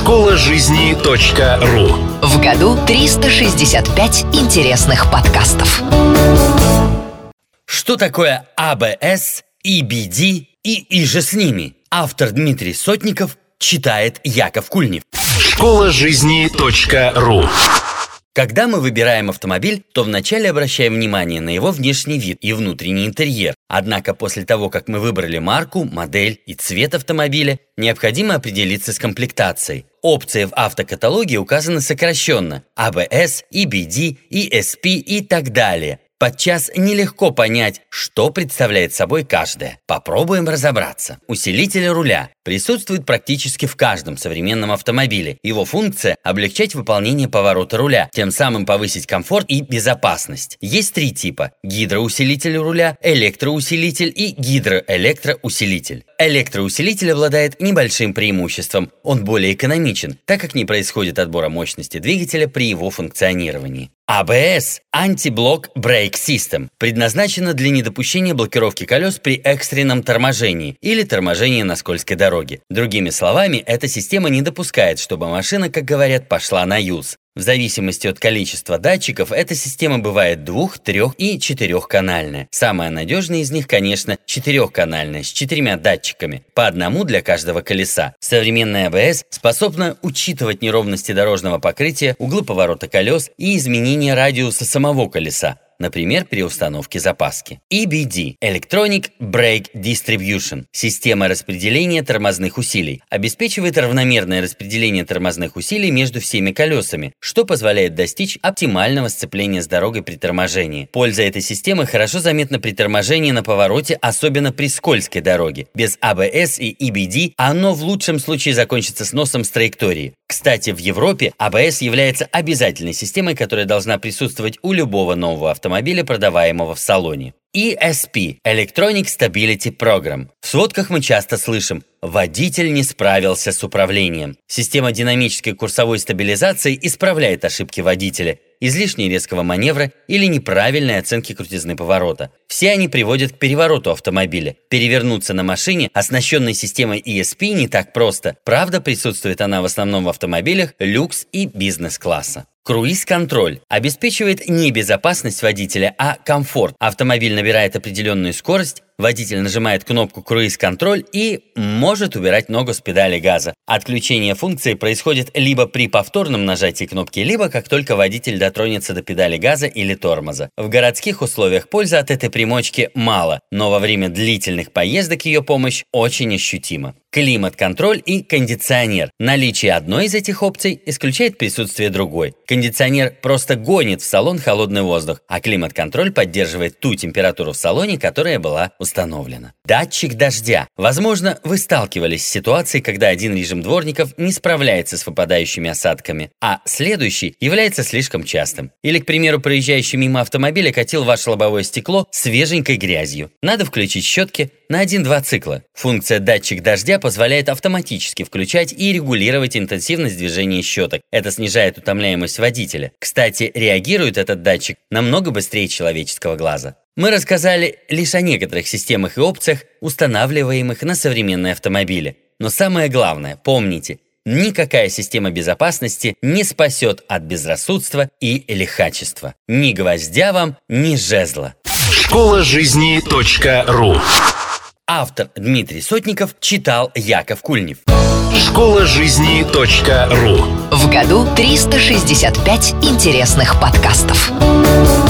Школа жизни.ру. В году 365 интересных подкастов. Что такое АБС, EBD и иже с ними? Автор Дмитрий Сотников, читает Яков Кульнев. Школа жизни.ру. Когда мы выбираем автомобиль, то вначале обращаем внимание на его внешний вид и внутренний интерьер. Однако после того, как мы выбрали марку, модель и цвет автомобиля, необходимо определиться с комплектацией. Опции в автокаталоге указаны сокращенно: ABS, EBD, ESP и так далее. Подчас нелегко понять, что представляет собой каждая. Попробуем разобраться. Усилитель руля присутствует практически в каждом современном автомобиле. Его функция – облегчать выполнение поворота руля, тем самым повысить комфорт и безопасность. Есть три типа: гидроусилитель руля, электроусилитель и гидроэлектроусилитель. Электроусилитель обладает небольшим преимуществом. Он более экономичен, так как не происходит отбора мощности двигателя при его функционировании. ABS – Anti-Block Brake System, предназначена для недопущения блокировки колес при экстренном торможении или торможении на скользкой дороге. Другими словами, эта система не допускает, чтобы машина, как говорят, пошла на юз. В зависимости от количества датчиков, эта система бывает 2-, 3- и 4-канальная. Самая надежная из них, конечно, 4-канальная, с 4 датчиками, по одному для каждого колеса. Современная АБС способна учитывать неровности дорожного покрытия, углы поворота колес и изменения радиуса самого колеса, например, при установке запаски. EBD – Electronic Brake Distribution – система распределения тормозных усилий. Обеспечивает равномерное распределение тормозных усилий между всеми колесами, что позволяет достичь оптимального сцепления с дорогой при торможении. Польза этой системы хорошо заметна при торможении на повороте, особенно при скользкой дороге. Без ABS и EBD оно в лучшем случае закончится сносом с траектории. Кстати, в Европе ABS является обязательной системой, которая должна присутствовать у любого нового автомобиля, продаваемого в салоне. ESP – Electronic Stability Program. В сводках мы часто слышим: водитель не справился с управлением. Система динамической курсовой стабилизации исправляет ошибки водителя, излишне резкого маневра или неправильной оценки крутизны поворота. Все они приводят к перевороту автомобиля. Перевернуться на машине, оснащенной системой ESP, не так просто. Правда, присутствует она в основном в автомобилях люкс и бизнес-класса. Круиз-контроль обеспечивает не безопасность водителя, а комфорт. Автомобиль набирает определенную скорость, водитель нажимает кнопку «Круиз-контроль» и может убирать ногу с педали газа. Отключение функции происходит либо при повторном нажатии кнопки, либо как только водитель дотронется до педали газа или тормоза. В городских условиях пользы от этой примочки мало, но во время длительных поездок ее помощь очень ощутима. Климат-контроль и кондиционер. Наличие одной из этих опций исключает присутствие другой. Кондиционер просто гонит в салон холодный воздух, а климат-контроль поддерживает ту температуру в салоне, которая была установлена. Датчик дождя. Возможно, вы сталкивались с ситуацией, когда один режим дворников не справляется с выпадающими осадками, а следующий является слишком частым. Или, к примеру, проезжающий мимо автомобиль окатил ваше лобовое стекло свеженькой грязью. Надо включить щетки на 1-2 цикла. Функция датчик дождя позволяет автоматически включать и регулировать интенсивность движения щеток. Это снижает утомляемость водителя. Кстати, реагирует этот датчик намного быстрее человеческого глаза. Мы рассказали лишь о некоторых системах и опциях, устанавливаемых на современные автомобили. Но самое главное, помните, никакая система безопасности не спасет от безрассудства и лихачества. Ни гвоздя вам, ни жезла. Школа жизни.ру. Автор Дмитрий Сотников, читал Яков Кульнев. Школа жизни.ру. В году 365 интересных подкастов.